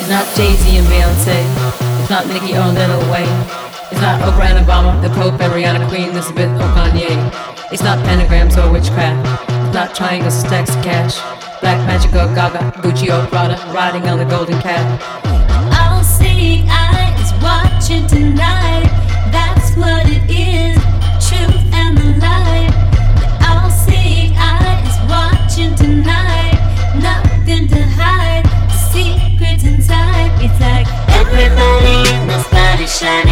It's not Jay-Z and Beyonce. It's not Nicki or Lil Wayne. It's not Oprah and Obama, the Pope and Rihanna, Queen Elizabeth or Kanye. It's not pentagrams or witchcraft. It's not triangles, stacks of cash. Black Magic or Gaga, Gucci or Prada, riding on the golden cat. All seeing eye is watching tonight. That's what it is, truth and the light. The all seeing eye is watching tonight. Nothing to hide, the secrets inside. It's like everybody in this body shining.